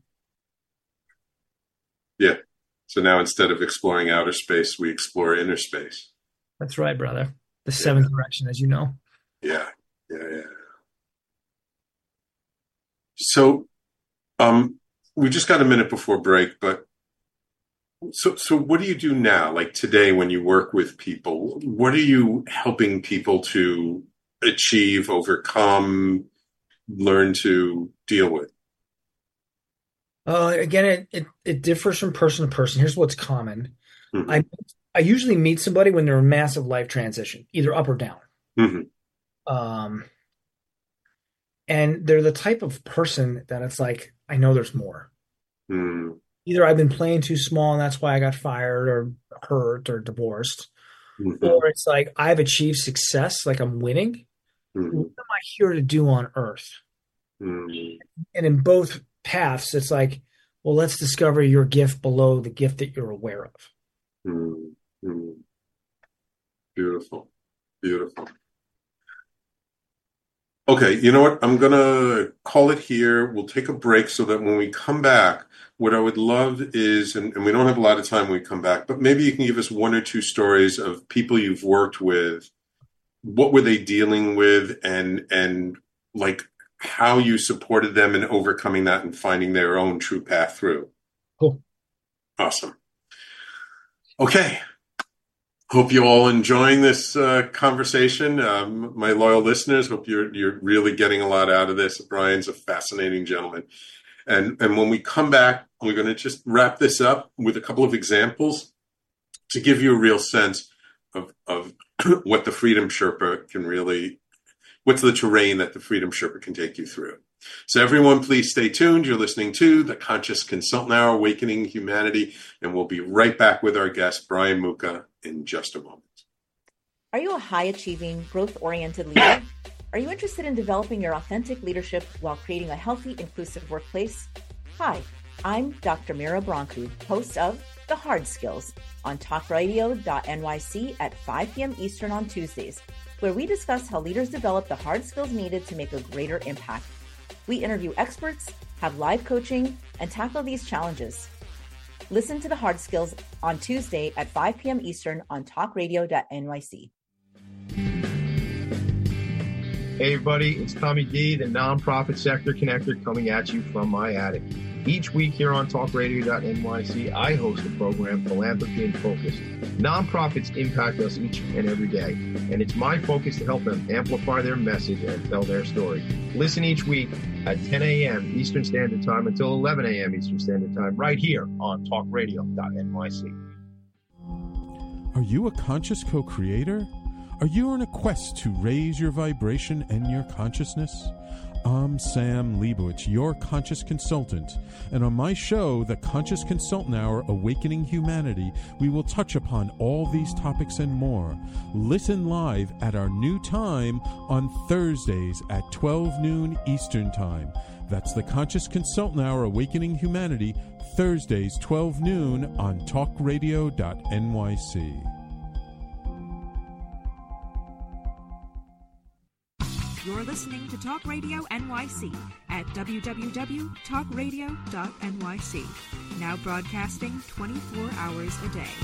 Yeah. So now instead of exploring outer space, we explore inner space. That's right, brother. The seventh direction, as you know. Yeah. So, we just got a minute before break, but so what do you do now? Like today, when you work with people, what are you helping people to achieve, overcome, learn to deal with? Again, it differs from person to person. Here's what's common. I usually meet somebody when they're in massive life transition, either up or down. And they're the type of person that it's like, I know there's more. Either I've been playing too small and that's why I got fired or hurt or divorced. Or it's like I've achieved success, like I'm winning. Mm-hmm. What am I here to do on earth? Mm-hmm. And in both paths, it's like, well, let's discover your gift below the gift that you're aware of. Mm-hmm. Beautiful. Beautiful. Okay, you know what? I'm going to call it here. We'll take a break so that when we come back, what I would love is, and we don't have a lot of time when we come back, but maybe you can give us one or two stories of people you've worked with. What were they dealing with, and like how you supported them in overcoming that and finding their own true path through. Cool. Awesome. Okay. Hope you all enjoying this conversation. My loyal listeners, hope you're really getting a lot out of this. Brian's a fascinating gentleman. And when we come back, we're going to just wrap this up with a couple of examples to give you a real sense of what the Freedom Sherpa can really, what's the terrain that the Freedom Sherpa can take you through. So everyone, please stay tuned. You're listening to the Conscious Consultant Hour, Awakening Humanity, and we'll be right back with our guest, Brian Mucha, in just a moment. Are you a high-achieving, growth-oriented leader? Are you interested in developing your authentic leadership while creating a healthy, inclusive workplace? Hi, I'm Dr. Mira Brancu, host of The Hard Skills on talkradio.nyc at 5 p.m. Eastern on Tuesdays, where we discuss how leaders develop the hard skills needed to make a greater impact. We interview experts, have live coaching, and tackle these challenges. Listen to The Hard Skills on Tuesday at 5 p.m. Eastern on talkradio.nyc. Hey everybody, it's Tommy D, the nonprofit sector connector, coming at you from my attic. Each week here on talkradio.nyc, I host the program Philanthropy in Focus. Nonprofits impact us each and every day, and it's my focus to help them amplify their message and tell their story. Listen each week at 10 a.m. Eastern Standard Time until 11 a.m. Eastern Standard Time, right here on talkradio.nyc. Are you a conscious co-creator? Are you on a quest to raise your vibration and your consciousness? I'm Sam Leibowitz, your conscious consultant, and on my show, The Conscious Consultant Hour, Awakening Humanity, we will touch upon all these topics and more. Listen live at our new time on Thursdays at 12 noon Eastern Time. That's The Conscious Consultant Hour, Awakening Humanity, Thursdays, 12 noon on talkradio.nyc. You're listening to Talk Radio NYC at www.talkradio.nyc. Now broadcasting 24 hours a day.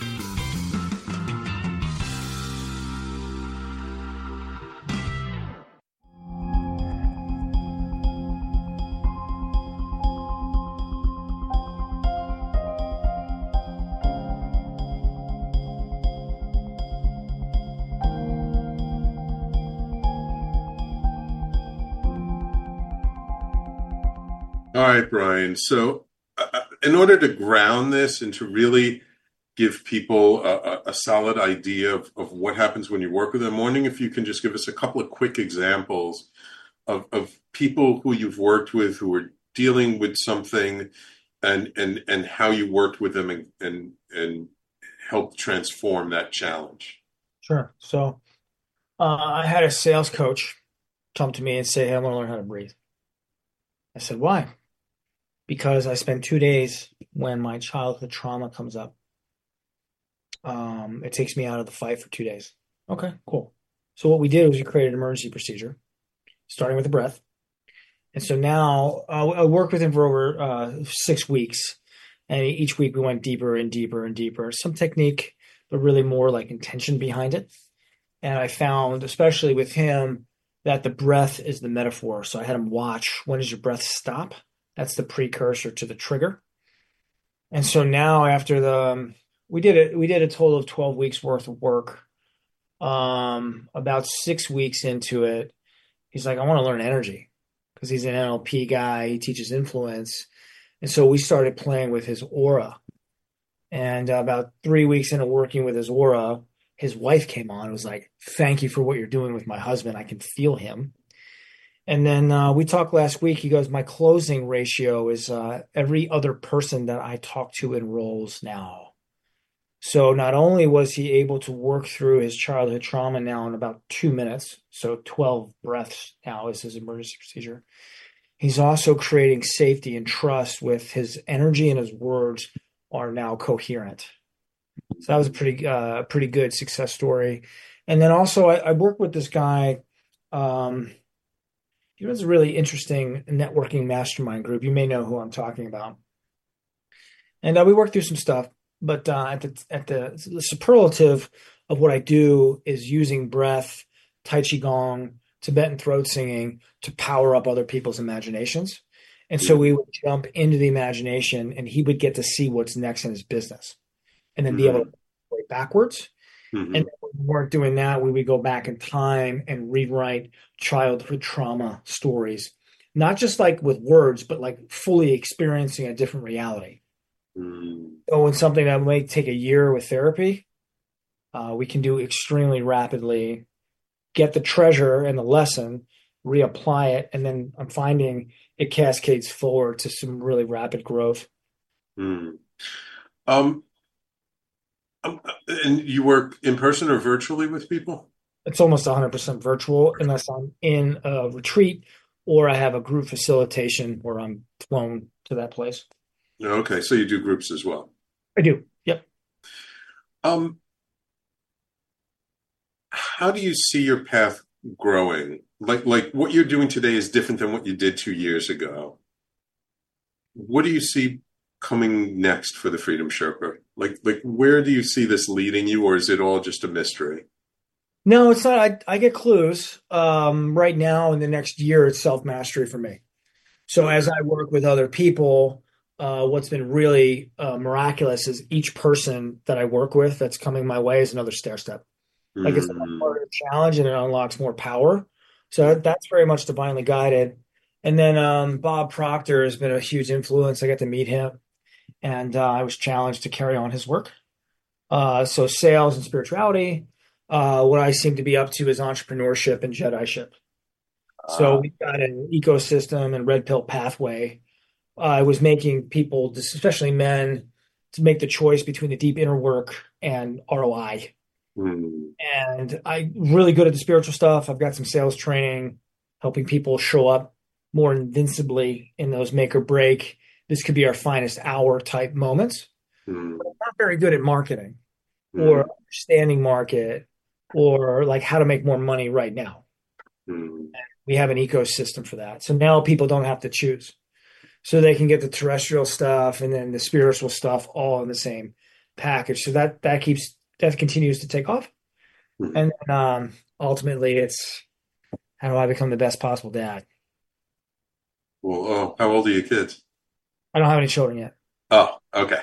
All right, Brian. So in order to ground this and to really give people a solid idea of what happens when you work with them, I'm wondering if you can just give us a couple of quick examples of people who you've worked with who are dealing with something and how you worked with them and helped transform that challenge. Sure. So I had a sales coach come to me and say, hey, I want to learn how to breathe. I said, why? Because I spent 2 days when my childhood trauma comes up. It takes me out of the fight for 2 days. Okay, cool. So what we did was we created an emergency procedure, starting with the breath. And so now I worked with him for over 6 weeks. And each week we went deeper and deeper and deeper. Some technique, but really more like intention behind it. And I found, especially with him, that the breath is the metaphor. So I had him watch, when does your breath stop? That's the precursor to the trigger. And so now after we did a total of 12 weeks worth of work. About 6 weeks into it, he's like, I want to learn energy, because he's an NLP guy. He teaches influence. And so we started playing with his aura. And about 3 weeks into working with his aura, his wife came on and was like, thank you for what you're doing with my husband. I can feel him. And then we talked last week. He goes, my closing ratio is every other person that I talk to enrolls now. So not only was he able to work through his childhood trauma now in about 2 minutes, so 12 breaths now is his emergency procedure, he's also creating safety and trust with his energy, and his words are now coherent. So that was a pretty good success story. And then also I worked with this guy. He runs a really interesting networking mastermind group. You may know who I'm talking about. And we worked through some stuff, but at the superlative of what I do is using breath, Tai Chi Gong, Tibetan throat singing to power up other people's imaginations. And so we would jump into the imagination, and he would get to see what's next in his business and then be able to go backwards. And then when we weren't doing that, we would go back in time and rewrite childhood trauma stories, not just like with words, but like fully experiencing a different reality. So when something that might take a year with therapy, we can do extremely rapidly, get the treasure and the lesson, reapply it, and then I'm finding it cascades forward to some really rapid growth. And you work in person or virtually with people? It's almost 100% virtual unless I'm in a retreat or I have a group facilitation where I'm flown to that place. Okay, so you do groups as well. I do. Yep. How do you see your path growing? Like what you're doing today is different than what you did 2 years ago. What do you see coming next for the Freedom Sherpa? Like where do you see this leading you, or is it all just a mystery? No, it's not. I get clues. Right now in the next year, it's self-mastery for me. So as I work with other people, what's been really miraculous is each person that I work with that's coming my way is another stair step. Like it's a harder challenge and it unlocks more power. So that's very much divinely guided. And then Bob Proctor has been a huge influence. I got to meet him, and I was challenged to carry on his work. So sales and spirituality. What I seem to be up to is entrepreneurship and Jediship. So we've got an ecosystem and red pill pathway. I was making people, especially men, to make the choice between the deep inner work and ROI. And I'm really good at the spiritual stuff. I've got some sales training, helping people show up more invincibly in those make or break. This could be our finest hour type moments. But I'm not very good at marketing or understanding market or like how to make more money right now. We have an ecosystem for that. So now people don't have to choose. So they can get the terrestrial stuff and then the spiritual stuff all in the same package. So that continues to take off. And then ultimately it's how do I become the best possible dad? Well, how old are your kids? I don't have any children yet. Oh, okay.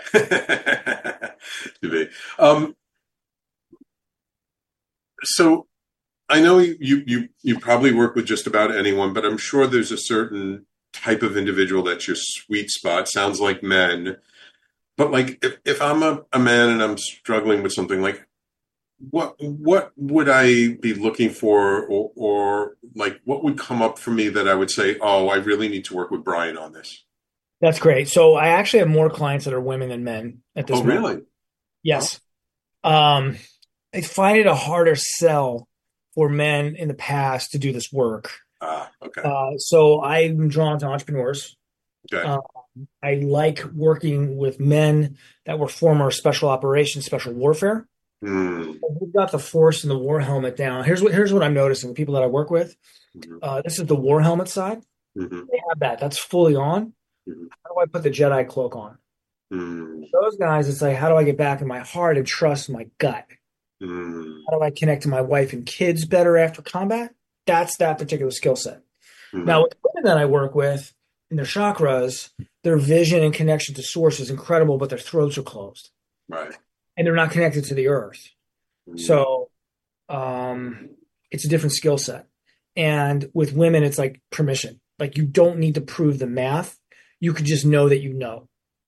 So I know you probably work with just about anyone, but I'm sure there's a certain type of individual that's your sweet spot. Sounds like men. But like if I'm a man and I'm struggling with something, like what would I be looking for, or like what would come up for me that I would say, oh, I really need to work with Brian on this? That's great. So I actually have more clients that are women than men at this point. Oh, really? Yes. I find it a harder sell for men in the past to do this work. Okay. So I'm drawn to entrepreneurs. Okay. I like working with men that were former special operations, special warfare. We've got the force and the war helmet down. Here's what I'm noticing. The people that I work with, this is the war helmet side. They have that. That's fully on. How do I put the Jedi cloak on? Those guys, it's like, how do I get back in my heart and trust my gut? How do I connect to my wife and kids better after combat? That's that particular skill set. Now, with the women that I work with in their chakras, their vision and connection to source is incredible, but their throats are closed. Right. And they're not connected to the earth. So it's a different skill set. And with women, it's like permission. Like you don't need to prove the math. You could just know that you know.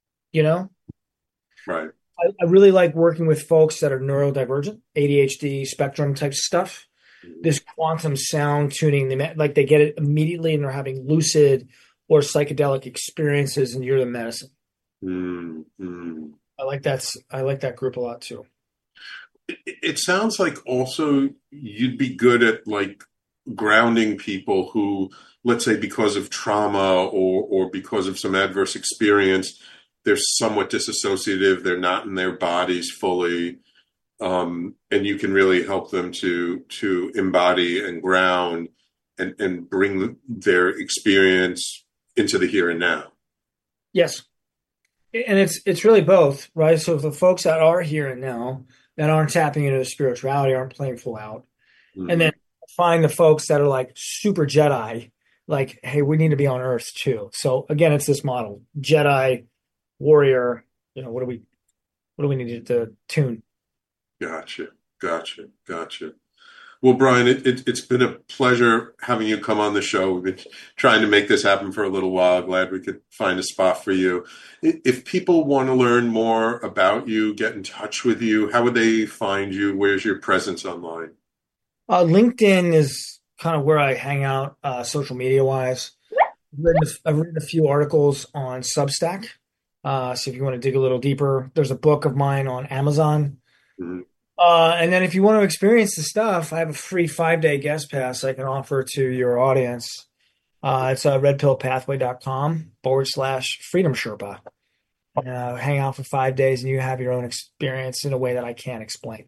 Right. I really like working with folks that are neurodivergent, ADHD, spectrum type stuff. This quantum sound tuning, like they get it immediately and they're having lucid or psychedelic experiences, and you're the medicine. I like that group a lot too. It sounds like also you'd be good at like grounding people who, let's say, because of trauma or because of some adverse experience, they're somewhat disassociative. They're not in their bodies fully. And you can really help them to embody and ground and bring their experience into the here and now. Yes. And it's really both, right? So the folks that are here and now, that aren't tapping into spirituality, aren't playing full out. Mm-hmm. And then find the folks that are like super Jedi, like, hey, we need to be on Earth too. So again, it's this model: Jedi, warrior. What do we need to tune? Gotcha. Well, Brian, it's been a pleasure having you come on the show. We've been trying to make this happen for a little while. Glad we could find a spot for you. If people want to learn more about you, get in touch with you, how would they find you? Where's your presence online? LinkedIn is kind of where I hang out, social media wise. I've written a few articles on Substack. So if you want to dig a little deeper, there's a book of mine on Amazon. Mm-hmm. And then if you want to experience the stuff, I have a free 5-day guest pass I can offer to your audience. It's redpillpathway.com/Freedom Sherpa. Hang out for 5 days and you have your own experience in a way that I can't explain.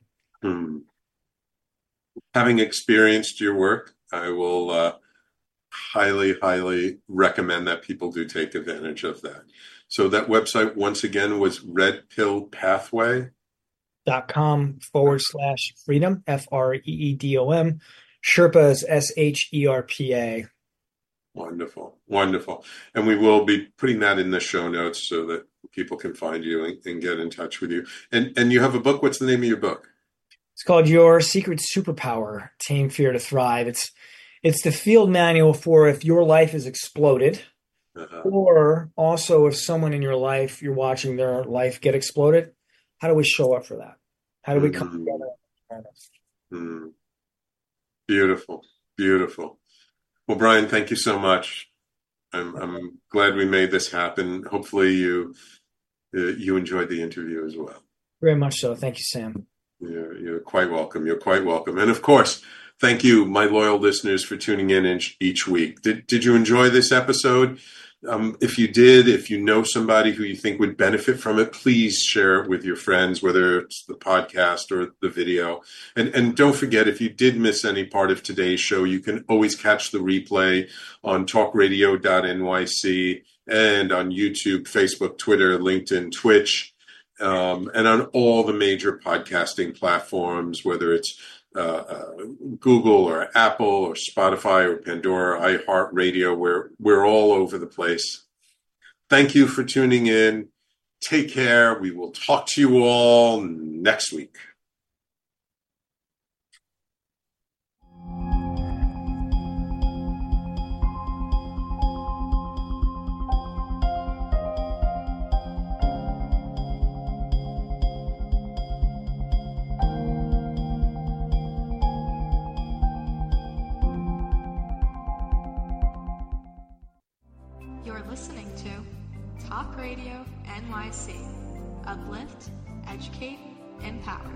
Having experienced your work, I will highly, highly recommend that people do take advantage of that. So that website, once again, was redpillpathway.com/freedom, FREEDOM. Sherpa is SHERPA. Wonderful. And we will be putting that in the show notes so that people can find you and get in touch with you. And you have a book. What's the name of your book? It's called Your Secret Superpower: Tame Fear to Thrive. It's the field manual for if your life is exploded, or also if someone in your life, you're watching their life get exploded. How do we show up for that? How do we come together? Beautiful. Well, Brian, thank you so much. I'm glad we made this happen. Hopefully you enjoyed the interview as well. Very much so. Thank you, Sam. You're quite welcome. And of course, thank you, my loyal listeners, for tuning in each week. Did you enjoy this episode? If you did, if you know somebody who you think would benefit from it, please share it with your friends, whether it's the podcast or the video. And don't forget, if you did miss any part of today's show, you can always catch the replay on talkradio.nyc and on YouTube, Facebook, Twitter, LinkedIn, Twitch, and on all the major podcasting platforms, whether it's Google or Apple or Spotify or Pandora, iHeartRadio, we're all over the place. Thank you for tuning in. Take care. We will talk to you all next week. Listening to Talk Radio NYC. Uplift, educate, empower.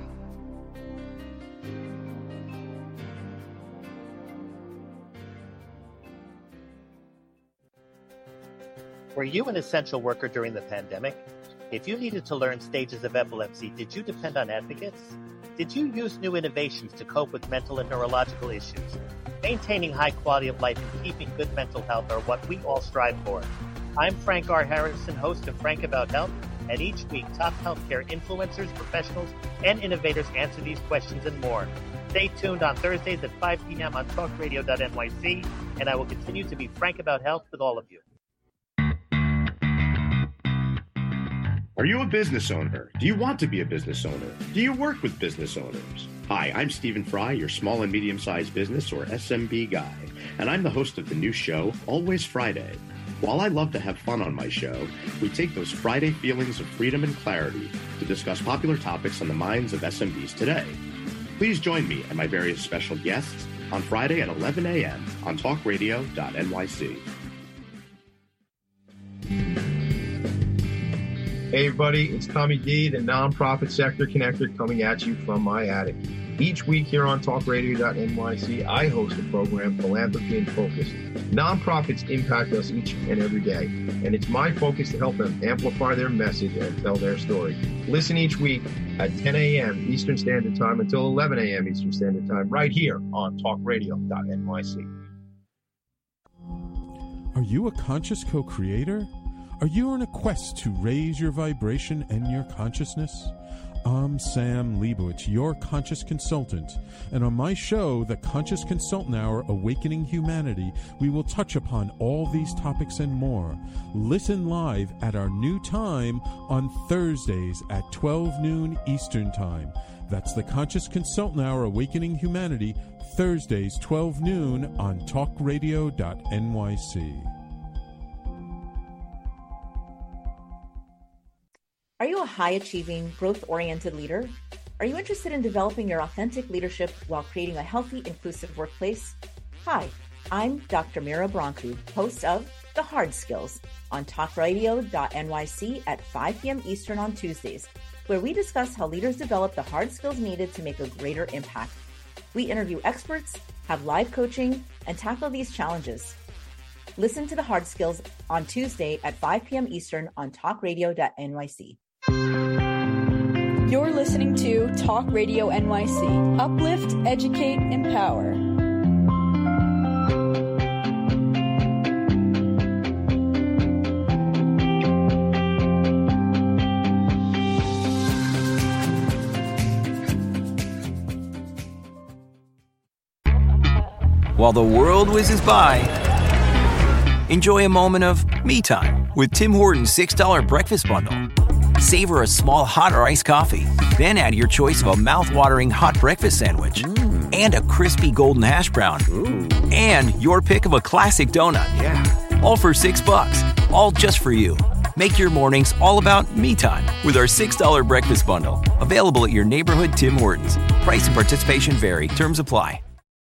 Were you an essential worker during the pandemic? If you needed to learn stages of epilepsy, did you depend on advocates? Did you use new innovations to cope with mental and neurological issues? Maintaining high quality of life and keeping good mental health are what we all strive for. I'm Frank R. Harrison, host of Frank About Health, and each week top healthcare influencers, professionals, and innovators answer these questions and more. Stay tuned on Thursdays at 5 p.m. on talkradio.nyc, and I will continue to be frank about health with all of you. Are you a business owner? Do you want to be a business owner? Do you work with business owners? Hi, I'm Stephen Fry, your small and medium-sized business, or SMB guy, and I'm the host of the new show, Always Friday. While I love to have fun on my show, we take those Friday feelings of freedom and clarity to discuss popular topics on the minds of SMBs today. Please join me and my various special guests on Friday at 11 a.m. on talkradio.nyc. Hey everybody, it's Tommy D, the nonprofit sector connector, coming at you from my attic. Each week here on talkradio.nyc, I host a program, Philanthropy in Focus. Nonprofits impact us each and every day, and it's my focus to help them amplify their message and tell their story. Listen each week at 10 a.m. Eastern Standard Time until 11 a.m. Eastern Standard Time, right here on talkradio.nyc. Are you a conscious co-creator? Are you on a quest to raise your vibration and your consciousness? I'm Sam Leibowitz, your conscious consultant, and on my show, The Conscious Consultant Hour, Awakening Humanity, we will touch upon all these topics and more. Listen live at our new time on Thursdays at 12 noon Eastern Time. That's The Conscious Consultant Hour, Awakening Humanity, Thursdays, 12 noon on talkradio.nyc. Are you a high-achieving, growth-oriented leader? Are you interested in developing your authentic leadership while creating a healthy, inclusive workplace? Hi, I'm Dr. Mira Brancu, host of The Hard Skills on talkradio.nyc at 5 p.m. Eastern on Tuesdays, where we discuss how leaders develop the hard skills needed to make a greater impact. We interview experts, have live coaching, and tackle these challenges. Listen to The Hard Skills on Tuesday at 5 p.m. Eastern on talkradio.nyc. You're listening to Talk Radio NYC. Uplift, educate, empower. While the world whizzes by, enjoy a moment of me time with Tim Horton's $6 breakfast bundle. Savor a small hot or iced coffee, then add your choice of a mouth-watering hot breakfast sandwich and a crispy golden hash brown and your pick of a classic donut. Yeah. All for $6, all just for you. Make your mornings all about me time with our $6 breakfast bundle. Available at your neighborhood Tim Hortons. Price and participation vary. Terms apply.